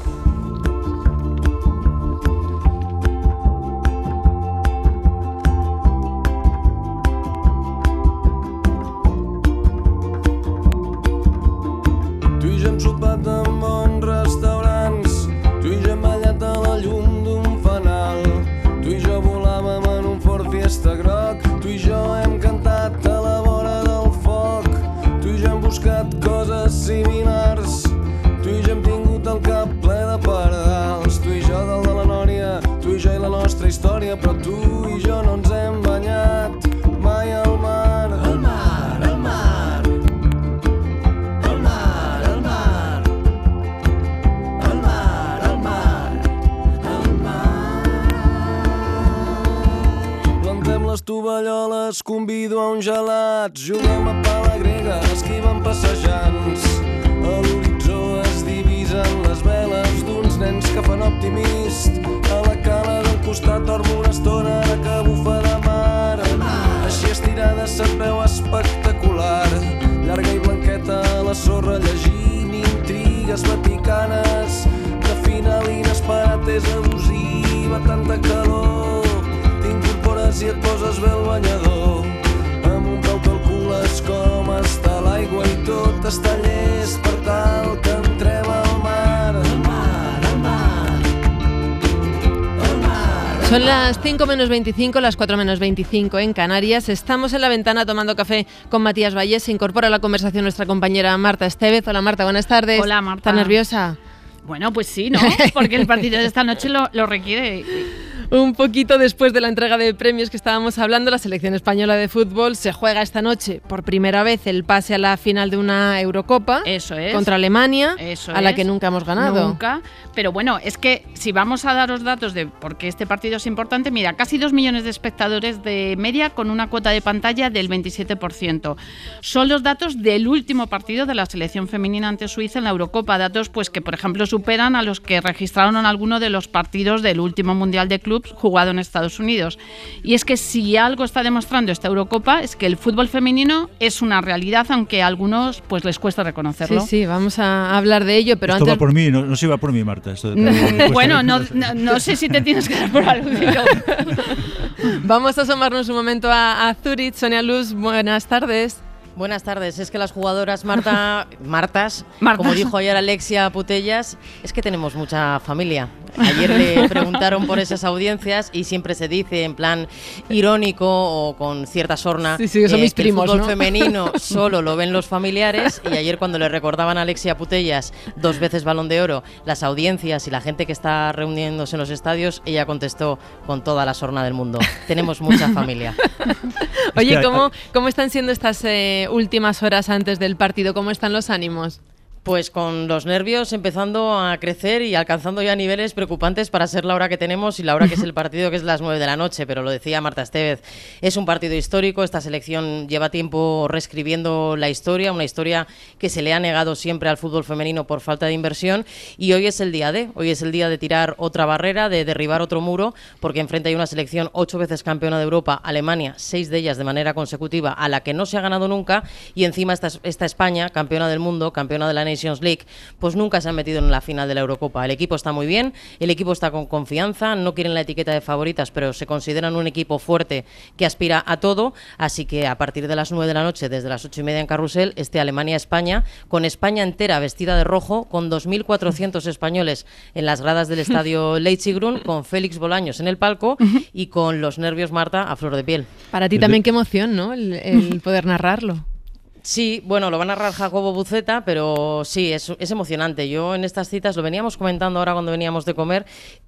Speaker 7: Tu i jo hem sopat en bons restaurants, tu i jo hem ballat a la llum d'un fanal, tu i jo volàvem en un Ford Fiesta groc, tu i jo hem cantat a la vora del foc, tu i jo hem buscat coses similars, tu i jo hem tingut el cap ple de pardals, tu i jo dalt de la Nòria, tu i jo i la nostra història, però tu i jo no ens hem banyat mai al mar. Al mar, al mar, al mar, al mar, al mar, al mar, al mar. Plantem les tovalloles, convido a un gelat, juguem a pala grega, esquivem passejants. A l'horitzó es divisen les veles d'uns nens que fan optimist. A la cala del costat dormo una estona que bufa de mar. Així estirada se't veu espectacular, llarga i blanqueta a la sorra llegint intrigues vaticanes. De final inesperat és abusiva, tanta calor. T'incorpores i et poses bé el banyador. Amb un peu calcules com està l'aigua i tot està llest per tal que entrem al mar. Al mar, al mar, al mar.
Speaker 2: Son las 5 menos 25, las 4 menos 25 en Canarias. Estamos en la ventana tomando café con Matías Vallés. Se incorpora a la conversación nuestra compañera Marta Estevez. Hola Marta, buenas tardes.
Speaker 8: Hola Marta.
Speaker 2: ¿Estás nerviosa?
Speaker 8: Bueno, pues sí, ¿no? Porque el partido de esta noche lo requiere.
Speaker 2: Un poquito después de la entrega de premios que estábamos hablando, la selección española de fútbol se juega esta noche por primera vez el pase a la final de una Eurocopa.
Speaker 8: Eso es.
Speaker 2: Contra Alemania,
Speaker 8: Eso
Speaker 2: a la
Speaker 8: es.
Speaker 2: que nunca hemos ganado.
Speaker 8: Nunca. Pero bueno, es que si vamos a daros datos de por qué este partido es importante, mira, casi 2 millones de espectadores de media con una cuota de pantalla del 27%. Son los datos del último partido de la selección femenina ante Suiza en la Eurocopa. Datos pues que, por ejemplo, superan a los que registraron en alguno de los partidos del último Mundial de Clubs jugado en Estados Unidos. Y es que si algo está demostrando esta Eurocopa es que el fútbol femenino es una realidad, aunque a algunos pues les cuesta reconocerlo.
Speaker 2: Sí, vamos a hablar de ello, pero
Speaker 3: esto
Speaker 2: antes...
Speaker 3: va por mí, no se va por mí, Marta.
Speaker 8: Bueno, no sé si te tienes que dar por aludido.
Speaker 2: Vamos a asomarnos un momento a Zurich. Sonia Luz, buenas tardes.
Speaker 9: Buenas tardes. Es que las jugadoras Martas, como dijo ayer Alexia Putellas, es que tenemos mucha familia. Ayer le preguntaron por esas audiencias y siempre se dice en plan irónico o con cierta sorna
Speaker 2: que son mis primos,
Speaker 9: el fútbol
Speaker 2: ¿no?
Speaker 9: femenino solo lo ven los familiares, y ayer cuando le recordaban a Alexia Putellas 2 veces Balón de Oro, las audiencias y la gente que está reuniéndose en los estadios, ella contestó con toda la sorna del mundo: tenemos mucha familia.
Speaker 2: Oye, ¿cómo están siendo estas últimas horas antes del partido? ¿Cómo están los ánimos?
Speaker 9: Pues con los nervios empezando a crecer y alcanzando ya niveles preocupantes para ser la hora que tenemos y la hora que es el partido, que es las 9 de la noche. Pero lo decía Marta Estevez, es un partido histórico. Esta selección lleva tiempo reescribiendo la historia, una historia que se le ha negado siempre al fútbol femenino por falta de inversión, y hoy es el día de tirar otra barrera, de derribar otro muro, porque enfrente hay una selección 8 veces campeona de Europa, Alemania, 6 de ellas de manera consecutiva, a la que no se ha ganado nunca, y encima esta España, campeona del mundo, campeona de la Nations League, pues nunca se han metido en la final de la Eurocopa. El equipo está muy bien, el equipo está con confianza, no quieren la etiqueta de favoritas, pero se consideran un equipo fuerte que aspira a todo, así que a partir de las 9 de la noche, desde las 8:30 en Carrusel, Alemania-España, con España entera vestida de rojo, con 2.400 españoles en las gradas del estadio Leipzig-Grün, con Félix Bolaños en el palco y con los nervios, Marta, a flor de piel.
Speaker 2: Para ti también qué emoción, ¿no? El poder narrarlo.
Speaker 9: Sí, bueno, lo va a narrar Jacobo Buceta, pero sí, es emocionante. Yo en estas citas, lo veníamos comentando ahora cuando veníamos de comer,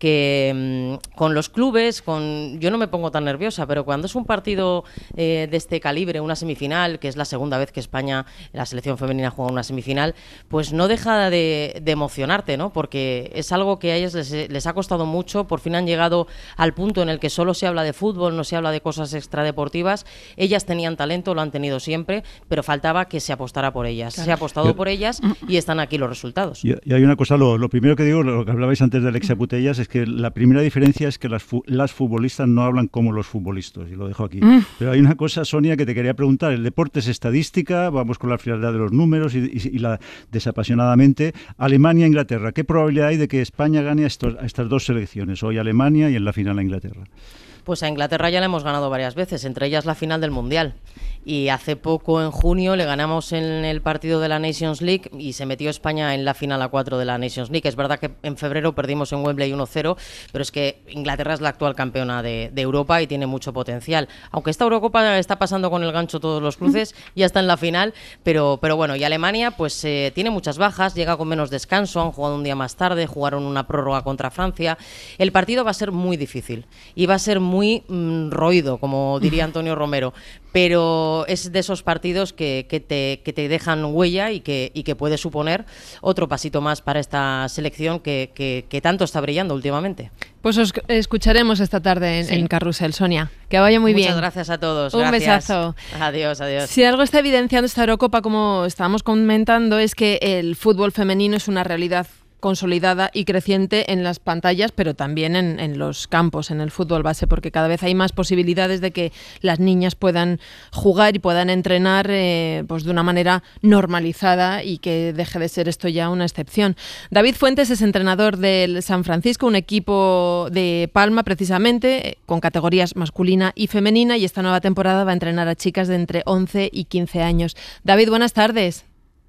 Speaker 9: que con los clubes, yo no me pongo tan nerviosa, pero cuando es un partido de este calibre, una semifinal, que es la segunda vez que España, la selección femenina, juega una semifinal, pues no deja de emocionarte, ¿no? Porque es algo que a ellas les ha costado mucho. Por fin han llegado al punto en el que solo se habla de fútbol, no se habla de cosas extradeportivas. Ellas tenían talento, lo han tenido siempre, pero faltaba que se apostara por ellas. Claro. Se ha apostado por ellas y están aquí los resultados.
Speaker 3: Y hay una cosa, lo primero que digo, lo que hablabais antes de Alexia Putellas, es que la primera diferencia es que las futbolistas no hablan como los futbolistas, y lo dejo aquí. Pero hay una cosa, Sonia, que te quería preguntar. El deporte es estadística, vamos con la frialdad de los números y la desapasionadamente. Alemania-Inglaterra, ¿qué probabilidad hay de que España gane a estas 2 selecciones? Hoy Alemania y en la final a Inglaterra.
Speaker 9: Pues a Inglaterra ya le hemos ganado varias veces, entre ellas la final del Mundial. Y hace poco, en junio, le ganamos en el partido de la Nations League y se metió España en la final a 4 de la Nations League. Es verdad que en febrero perdimos en Wembley 1-0, pero es que Inglaterra es la actual campeona de Europa y tiene mucho potencial. Aunque esta Eurocopa está pasando con el gancho todos los cruces, ya está en la final, pero bueno. Y Alemania pues tiene muchas bajas, llega con menos descanso, han jugado un día más tarde, jugaron una prórroga contra Francia. El partido va a ser muy difícil y va a ser muy roído, como diría Antonio Romero, pero es de esos partidos que te dejan huella y que puede suponer otro pasito más para esta selección que tanto está brillando últimamente.
Speaker 2: Pues os escucharemos esta tarde en Carrusel, Sonia. Que vaya muy bien.
Speaker 9: Muchas gracias a todos.
Speaker 2: Un
Speaker 9: gracias.
Speaker 2: besazo.
Speaker 9: Adiós.
Speaker 2: Si algo está evidenciando esta Eurocopa, como estábamos comentando, es que el fútbol femenino es una realidad consolidada y creciente en las pantallas, pero también en los campos, en el fútbol base, porque cada vez hay más posibilidades de que las niñas puedan jugar y puedan entrenar pues de una manera normalizada y que deje de ser esto ya una excepción. David Fuentes es entrenador del San Francisco, un equipo de Palma precisamente, con categorías masculina y femenina, y esta nueva temporada va a entrenar a chicas de entre 11 y 15 años. David, buenas tardes.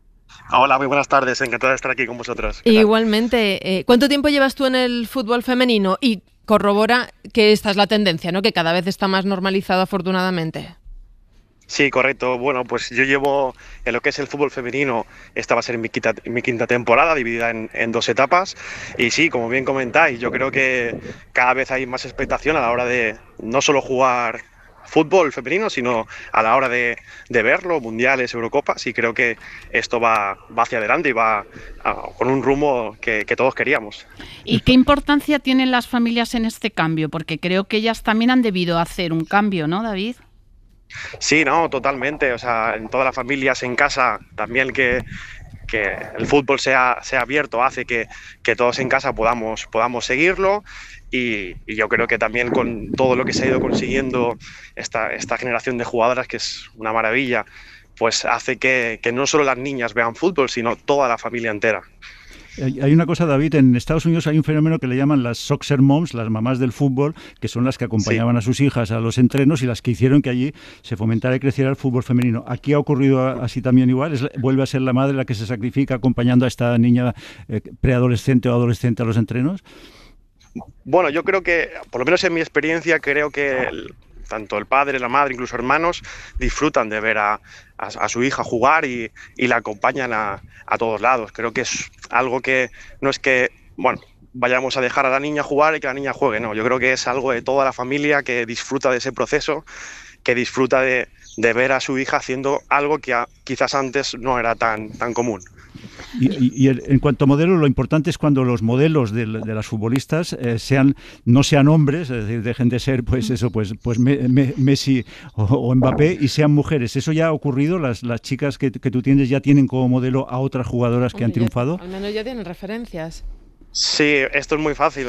Speaker 10: Hola, muy buenas tardes, encantado de estar aquí con vosotros.
Speaker 2: Igualmente. ¿Cuánto tiempo llevas tú en el fútbol femenino? Y corrobora que esta es la tendencia, ¿no? Que cada vez está más normalizado, afortunadamente.
Speaker 10: Sí, correcto. Bueno, pues yo llevo en lo que es el fútbol femenino, esta va a ser mi quinta temporada, dividida en 2 etapas. Y sí, como bien comentáis, yo creo que cada vez hay más expectación a la hora de no solo jugar fútbol femenino, sino a la hora de verlo, mundiales, Eurocopas, y creo que esto va hacia adelante y va con un rumbo que todos queríamos.
Speaker 8: ¿Y qué importancia tienen las familias en este cambio? Porque creo que ellas también han debido hacer un cambio, ¿no, David?
Speaker 10: Sí, no, totalmente. O sea, en todas las familias, en casa, también que el fútbol sea abierto hace que todos en casa podamos seguirlo. Y yo creo que también con todo lo que se ha ido consiguiendo esta generación de jugadoras, que es una maravilla, pues hace que no solo las niñas vean fútbol, sino toda la familia entera.
Speaker 3: Hay una cosa, David, en Estados Unidos hay un fenómeno que le llaman las soccer moms, las mamás del fútbol, que son las que acompañaban a sus hijas a los entrenos y las que hicieron que allí se fomentara y creciera el fútbol femenino. ¿Aquí ha ocurrido así también igual? ¿Vuelve a ser la madre la que se sacrifica acompañando a esta niña preadolescente o adolescente a los entrenos?
Speaker 10: Bueno, yo creo que, por lo menos en mi experiencia, creo que tanto el padre, la madre, incluso hermanos, disfrutan de ver a su hija jugar y la acompañan a todos lados. Creo que es algo que no es que, bueno, vayamos a dejar a la niña jugar y que la niña juegue, no. Yo creo que es algo de toda la familia que disfruta de ese proceso, que disfruta de ver a su hija haciendo algo que quizás antes no era tan común.
Speaker 3: Y en cuanto a modelos, lo importante es cuando los modelos de las futbolistas no sean hombres, es decir, dejen de ser pues Messi o Mbappé y sean mujeres. ¿Eso ya ha ocurrido? ¿Las chicas que tú tienes ya tienen como modelo a otras jugadoras que han triunfado?
Speaker 2: Al menos ya tienen referencias.
Speaker 10: Sí, esto es muy fácil.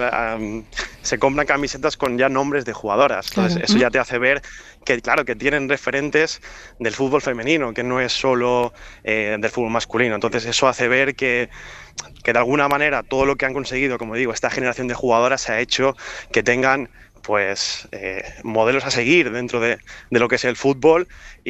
Speaker 10: Se compran camisetas con ya nombres de jugadoras. Entonces, eso ya te hace ver que, claro, que tienen referentes del fútbol femenino, que no es solo del fútbol masculino. Entonces, eso hace ver que de alguna manera todo lo que han conseguido, como digo, esta generación de jugadoras ha hecho que tengan pues modelos a seguir dentro de lo que es el fútbol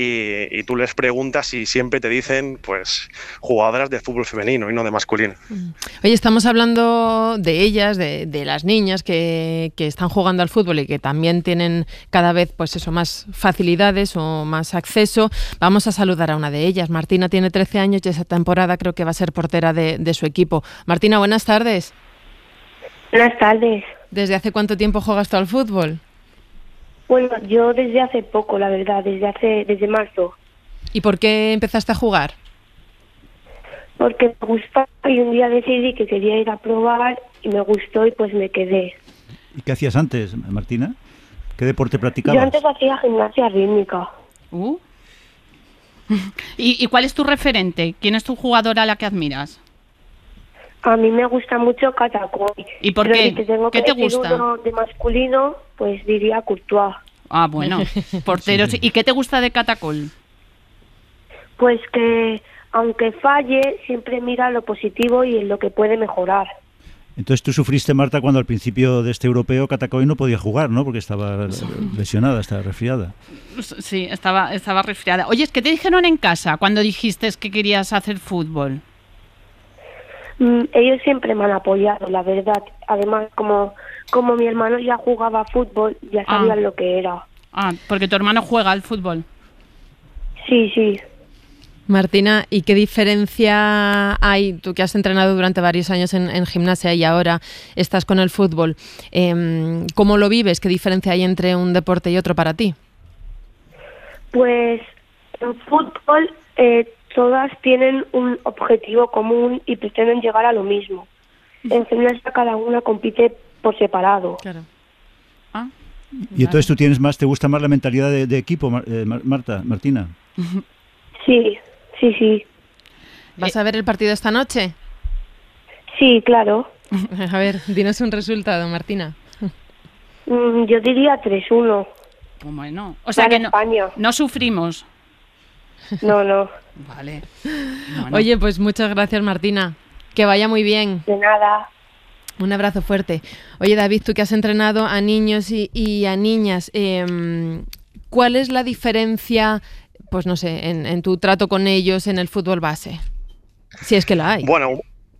Speaker 10: y tú les preguntas y siempre te dicen pues jugadoras de fútbol femenino y no de masculino.
Speaker 2: Oye, estamos hablando de ellas, de las niñas que están jugando al fútbol y que también tienen cada vez pues eso, más facilidades o más acceso. Vamos a saludar a una de ellas. Martina tiene 13 años y esa temporada creo que va a ser portera de su equipo. Martina, buenas tardes.
Speaker 11: Buenas tardes.
Speaker 2: ¿Desde hace cuánto tiempo juegas tú al fútbol?
Speaker 11: Bueno, yo desde hace poco, la verdad, desde marzo.
Speaker 2: ¿Y por qué empezaste a jugar?
Speaker 11: Porque me gustaba y un día decidí que quería ir a probar y me gustó y pues me quedé.
Speaker 3: ¿Y qué hacías antes, Martina? ¿Qué deporte practicabas?
Speaker 11: Yo antes hacía gimnasia rítmica.
Speaker 8: ¿Y cuál es tu referente? ¿Quién es tu jugadora a la que admiras?
Speaker 11: A mí me gusta mucho Catacol.
Speaker 8: ¿Y por qué?
Speaker 11: Si tengo
Speaker 8: ¿Qué te gusta?
Speaker 11: Uno de masculino, pues diría Courtois.
Speaker 8: Ah, bueno, porteros. ¿Y qué te gusta de Catacol?
Speaker 11: Pues que, aunque falle, siempre mira lo positivo y en lo que puede mejorar.
Speaker 3: Entonces tú sufriste, Marta, cuando al principio de este europeo Catacol no podía jugar, ¿no? Porque estaba lesionada, estaba resfriada.
Speaker 8: Sí, estaba resfriada. Oye, ¿qué te dijeron en casa cuando dijiste que querías hacer fútbol?
Speaker 11: Ellos siempre me han apoyado, la verdad. Además, como mi hermano ya jugaba fútbol, ya sabían lo que era.
Speaker 8: Ah, porque tu hermano juega al fútbol.
Speaker 11: Sí.
Speaker 2: Martina, ¿y qué diferencia hay, tú que has entrenado durante varios años en gimnasia y ahora estás con el fútbol? ¿Cómo lo vives? ¿Qué diferencia hay entre un deporte y otro para ti?
Speaker 11: Pues en fútbol todas tienen un objetivo común y pretenden llegar a lo mismo. En gimnasia cada una compite por separado.
Speaker 2: Claro.
Speaker 3: Y entonces tú te gusta más la mentalidad de equipo, Martina.
Speaker 11: Sí.
Speaker 2: ¿Vas a ver el partido esta noche?
Speaker 11: Sí, claro.
Speaker 2: A ver, dinos un resultado, Martina.
Speaker 11: Yo diría 3-1.
Speaker 8: Bueno, o sea que no sufrimos.
Speaker 11: No.
Speaker 8: Vale.
Speaker 2: Bueno. Oye, pues muchas gracias, Martina. Que vaya muy bien.
Speaker 11: De nada.
Speaker 2: Un abrazo fuerte. Oye, David, tú que has entrenado a niños y a niñas, ¿cuál es la diferencia, pues no sé, en tu trato con ellos en el fútbol base? Si es que la hay.
Speaker 10: Bueno,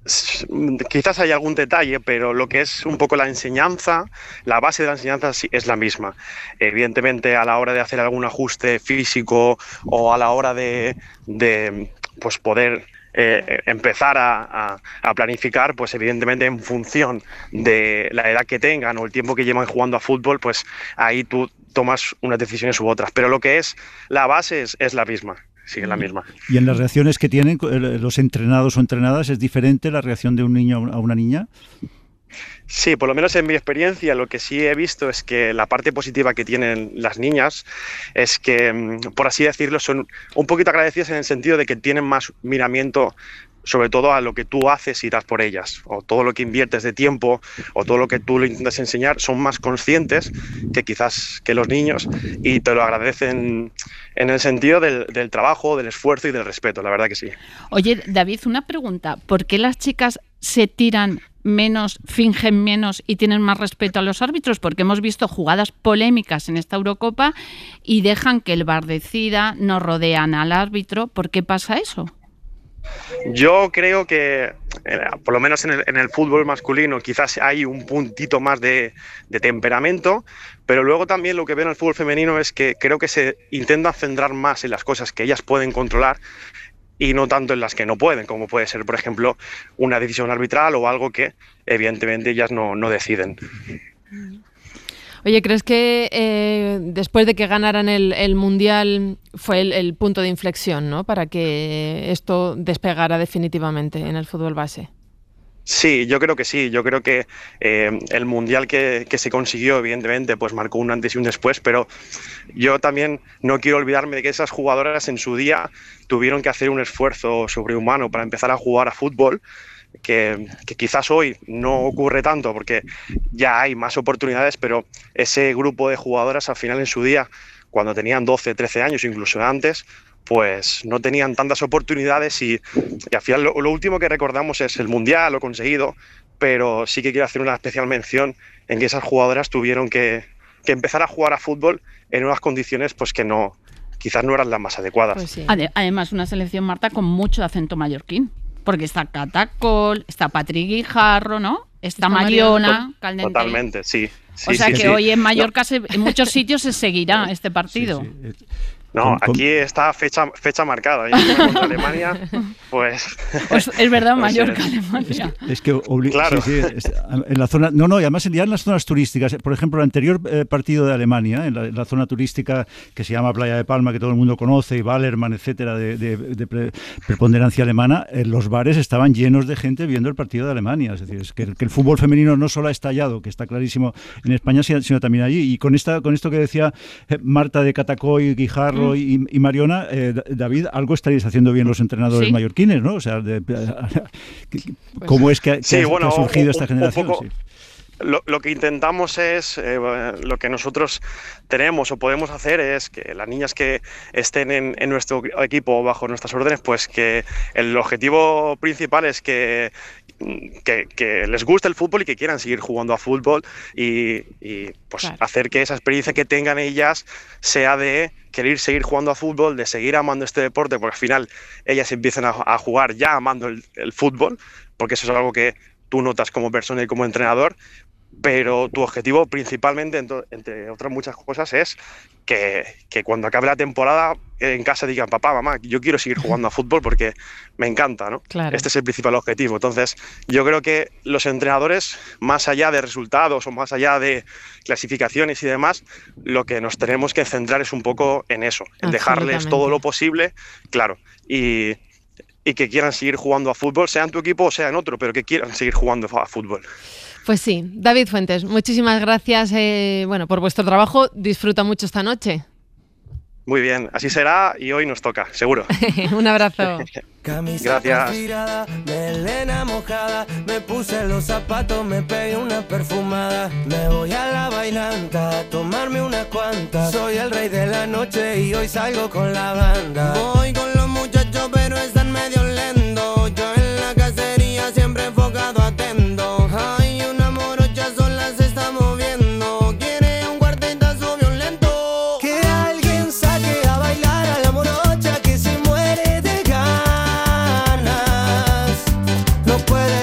Speaker 10: quizás hay algún detalle, pero lo que es un poco la enseñanza, la base de la enseñanza sí es la misma. Evidentemente, a la hora de hacer algún ajuste físico o a la hora de pues poder empezar a planificar, pues evidentemente en función de la edad que tengan o el tiempo que llevan jugando a fútbol, pues ahí tú tomas unas decisiones u otras. Pero lo que es la base es la misma. Sí, es la misma.
Speaker 3: ¿Y en las reacciones que tienen los entrenados o entrenadas es diferente la reacción de un niño a una niña?
Speaker 10: Sí, por lo menos en mi experiencia lo que sí he visto es que la parte positiva que tienen las niñas es que, por así decirlo, son un poquito agradecidas en el sentido de que tienen más miramiento sobre todo a lo que tú haces y das por ellas, o todo lo que inviertes de tiempo, o todo lo que tú le intentas enseñar, son más conscientes que quizás que los niños y te lo agradecen en el sentido del trabajo, del esfuerzo y del respeto, la verdad que sí.
Speaker 8: Oye, David, una pregunta, ¿por qué las chicas se tiran menos, fingen menos y tienen más respeto a los árbitros? Porque hemos visto jugadas polémicas en esta Eurocopa y dejan que el VAR decida, no rodean al árbitro. ¿Por qué pasa eso?
Speaker 10: Yo creo que, por lo menos en el fútbol masculino, quizás hay un puntito más de temperamento, pero luego también lo que veo en el fútbol femenino es que creo que se intenta centrar más en las cosas que ellas pueden controlar y no tanto en las que no pueden, como puede ser, por ejemplo, una decisión arbitral o algo que evidentemente ellas no deciden.
Speaker 2: Oye, ¿crees que después de que ganaran el Mundial fue el punto de inflexión, ¿no?, para que esto despegara definitivamente en el fútbol base?
Speaker 10: Sí, yo creo que sí. Yo creo que el Mundial que se consiguió, evidentemente, pues marcó un antes y un después, pero yo también no quiero olvidarme de que esas jugadoras en su día tuvieron que hacer un esfuerzo sobrehumano para empezar a jugar a fútbol, que quizás hoy no ocurre tanto porque ya hay más oportunidades, pero ese grupo de jugadoras al final en su día, cuando tenían 12, 13 años, incluso antes, pues no tenían tantas oportunidades y al final lo último que recordamos es el Mundial, lo conseguido, pero sí que quiero hacer una especial mención en que esas jugadoras tuvieron que empezar a jugar a fútbol en unas condiciones pues que no, quizás no eran las más adecuadas.
Speaker 8: Pues sí. Además, una selección, Marta, con mucho acento mallorquín. Porque está Catacol, está Patri Guijarro, ¿no? Está Mariona Caldentey.
Speaker 10: Totalmente, sí.
Speaker 8: O sea que hoy en Mallorca, en muchos sitios se seguirá este partido.
Speaker 10: Sí. No, aquí está fecha marcada. Y contra Alemania, pues
Speaker 8: es verdad, Mallorca, Alemania.
Speaker 3: Es que
Speaker 10: claro.
Speaker 3: Sí, en la zona. No, y además ya en las zonas turísticas. Por ejemplo, el anterior partido de Alemania, en la zona turística que se llama Playa de Palma, que todo el mundo conoce, y Ballermann, etcétera, de preponderancia alemana, los bares estaban llenos de gente viendo el partido de Alemania. Es decir, es que el fútbol femenino no solo ha estallado, que está clarísimo en España, sino también allí. Y con esto que decía Marta de Catacoy, Guijarro y Mariona, David, algo estaréis haciendo bien los entrenadores mallorquines, ¿no? O sea, ¿cómo es que ha surgido esta generación?
Speaker 10: Un poco, lo que intentamos es, lo que nosotros tenemos o podemos hacer es que las niñas que estén en nuestro equipo bajo nuestras órdenes, pues que el objetivo principal es que les guste el fútbol y que quieran seguir jugando a fútbol y pues claro, hacer que esa experiencia que tengan ellas sea de querer seguir jugando a fútbol, de seguir amando este deporte, porque al final ellas empiezan a jugar ya amando el fútbol, porque eso es algo que tú notas como persona y como entrenador, pero tu objetivo principalmente, entre otras muchas cosas, es que cuando acabe la temporada en casa digan, papá, mamá, yo quiero seguir jugando a fútbol porque me encanta, ¿no?
Speaker 2: Claro.
Speaker 10: Este es el principal objetivo. Entonces, yo creo que los entrenadores, más allá de resultados o más allá de clasificaciones y demás, lo que nos tenemos que centrar es un poco en eso, en dejarles todo lo posible, claro, y que quieran seguir jugando a fútbol, sea en tu equipo o sea en otro, pero que quieran seguir jugando a fútbol.
Speaker 2: Pues sí, David Fuentes, muchísimas gracias por vuestro trabajo. Disfruta mucho esta noche.
Speaker 10: Muy bien, así será y hoy nos toca, seguro.
Speaker 2: Un abrazo.
Speaker 10: Gracias.
Speaker 7: Tirada, melena mojada, me puse los zapatos, me pegué una perfumada. Me voy a la bailanta a tomarme unas cuantas. Soy el rey de la noche y hoy salgo con la banda. Voy con los muchachos pero están medio lentos. Yo en la cacería siempre enfocado atento. Ay, una morocha sola se está moviendo. Quiere un cuartetazo violento. Que alguien saque a bailar a la morocha que se muere de ganas. No puede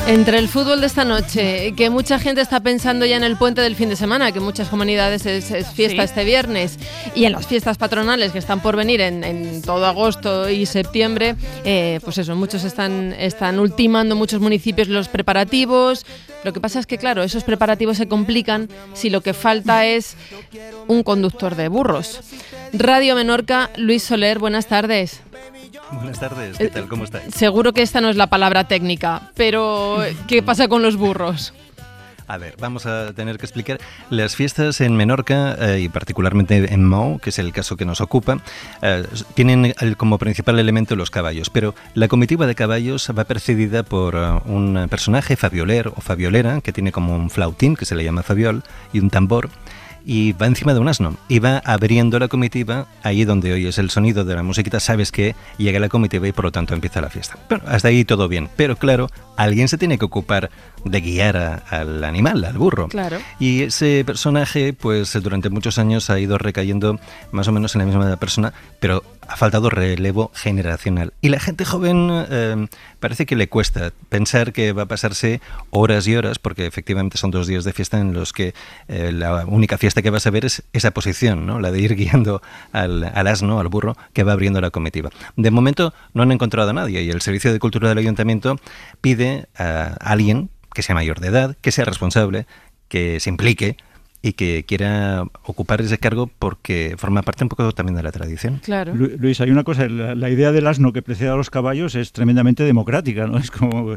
Speaker 2: Entre el fútbol de esta noche, que mucha gente está pensando ya en el puente del fin de semana, que en muchas comunidades es fiesta este viernes, y en las fiestas patronales que están por venir en todo agosto y septiembre, pues eso, muchos están ultimando muchos municipios los preparativos. Lo que pasa es que, claro, esos preparativos se complican si lo que falta es un conductor de burros. Radio Menorca, Luis Soler, buenas tardes.
Speaker 12: Buenas tardes, ¿qué tal? ¿Cómo estáis?
Speaker 2: Seguro que esta no es la palabra técnica, pero ¿qué pasa con los burros?
Speaker 12: A ver, vamos a tener que explicar. Las fiestas en Menorca, y particularmente en Maó, que es el caso que nos ocupa, tienen como principal elemento los caballos, pero la comitiva de caballos va precedida por un personaje, fabioler o fabiolera, que tiene como un flautín, que se le llama fabiol, y un tambor, y va encima de un asno y va abriendo la comitiva. Ahí donde oyes el sonido de la musiquita sabes que llega la comitiva y por lo tanto empieza la fiesta. Bueno, hasta ahí todo bien, pero claro, alguien se tiene que ocupar de guiar al animal, al burro.
Speaker 2: Claro.
Speaker 12: Y ese personaje pues durante muchos años ha ido recayendo más o menos en la misma persona, pero ha faltado relevo generacional. Y la gente joven parece que le cuesta pensar que va a pasarse horas y horas, porque efectivamente son 2 días de fiesta en los que la única fiesta que vas a ver es esa posición, ¿no? La de ir guiando al asno, al burro, que va abriendo la comitiva. De momento no han encontrado a nadie y el Servicio de Cultura del Ayuntamiento pide a alguien que sea mayor de edad, que sea responsable, que se implique y que quiera ocupar ese cargo porque forma parte un poco también de la tradición.
Speaker 2: Claro.
Speaker 3: Luis, hay una cosa, la idea del asno que precede a los caballos es tremendamente democrática, ¿no? Es como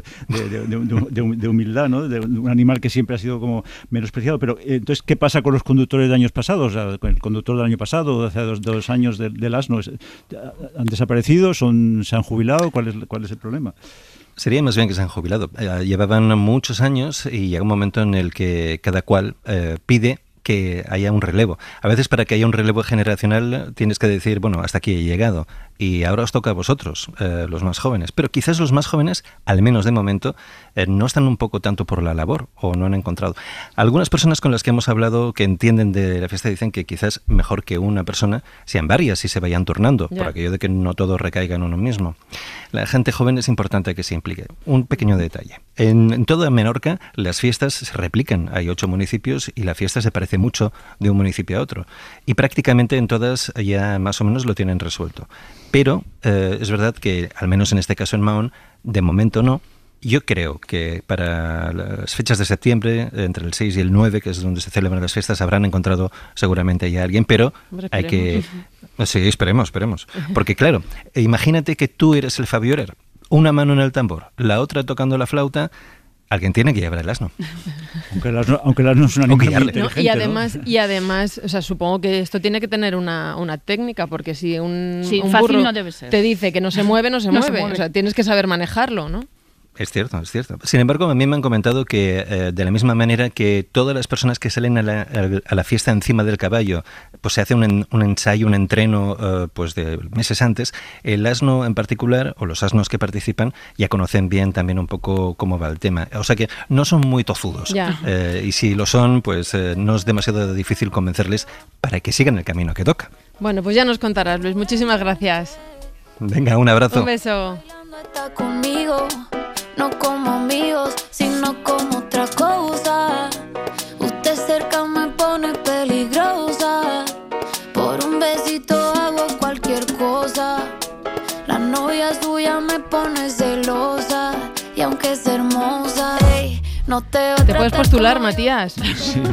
Speaker 3: de humildad, ¿no? De un animal que siempre ha sido como menospreciado. Pero entonces, ¿qué pasa con los conductores de años pasados? O sea, con el conductor del año pasado, de hace 2 años del asno, ¿han desaparecido? ¿Se han jubilado? ¿Cuál es el problema?
Speaker 12: Sería más bien que se han jubilado. Llevaban muchos años y llega un momento en el que cada cual pide que haya un relevo. A veces para que haya un relevo generacional tienes que decir, bueno, hasta aquí he llegado y ahora os toca a vosotros, los más jóvenes. Pero quizás los más jóvenes, al menos de momento, no están un poco tanto por la labor o no han encontrado. Algunas personas con las que hemos hablado que entienden de la fiesta dicen que quizás mejor que una persona sean varias y se vayan turnando, por aquello de que no todo recaiga en uno mismo. La gente joven es importante que se implique. Un pequeño detalle. En toda Menorca las fiestas se replican. Hay 8 municipios y la fiesta se parece mucho de un municipio a otro. Y prácticamente en todas ya más o menos lo tienen resuelto. Pero es verdad que, al menos en este caso en Mahón, de momento no. Yo creo que para las fechas de septiembre, entre el 6 y el 9, que es donde se celebran las fiestas, habrán encontrado seguramente ya a alguien, pero hay que... Sí, esperemos. Porque claro, imagínate que tú eres el fabioler, una mano en el tambor, la otra tocando la flauta. Alguien tiene que llevar el asno.
Speaker 3: Aunque el asno es un animal muy inteligente,
Speaker 2: y además, o sea, supongo que esto tiene que tener una técnica, porque si un
Speaker 8: fácil
Speaker 2: burro
Speaker 8: no debe ser.
Speaker 2: te dice que no se mueve, no se mueve. O sea, tienes que saber manejarlo, ¿no?
Speaker 12: Es cierto. Sin embargo, a mí me han comentado que de la misma manera que todas las personas que salen a la fiesta encima del caballo, pues se hace un ensayo, un entreno pues de meses antes, el asno en particular, o los asnos que participan, ya conocen bien también un poco cómo va el tema. O sea que no son muy tozudos. Y si lo son, pues no es demasiado difícil convencerles para que sigan el camino que toca.
Speaker 2: Bueno, pues ya nos contarás, Luis. Muchísimas gracias.
Speaker 12: Venga, un abrazo.
Speaker 2: Un beso.
Speaker 13: Está conmigo. No como amigos, sino como otra cosa. Usted cerca me pone peligrosa. Por un besito hago cualquier cosa. La novia suya me pone celosa. Y aunque es hermosa, ey, no te
Speaker 2: puedes postular, Matías.
Speaker 3: Sí.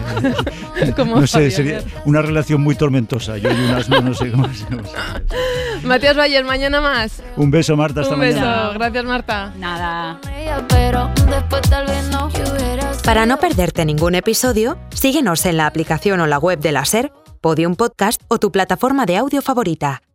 Speaker 3: No sé, sería una relación muy tormentosa. Yo y un asno, no sé cómo se llama.
Speaker 2: Matías Bayer, mañana más.
Speaker 3: Un beso, Marta, hasta mañana.
Speaker 2: Un beso, gracias, Marta.
Speaker 8: Nada.
Speaker 1: Para no perderte ningún episodio, síguenos en la aplicación o la web de la SER, Podium Podcast o tu plataforma de audio favorita.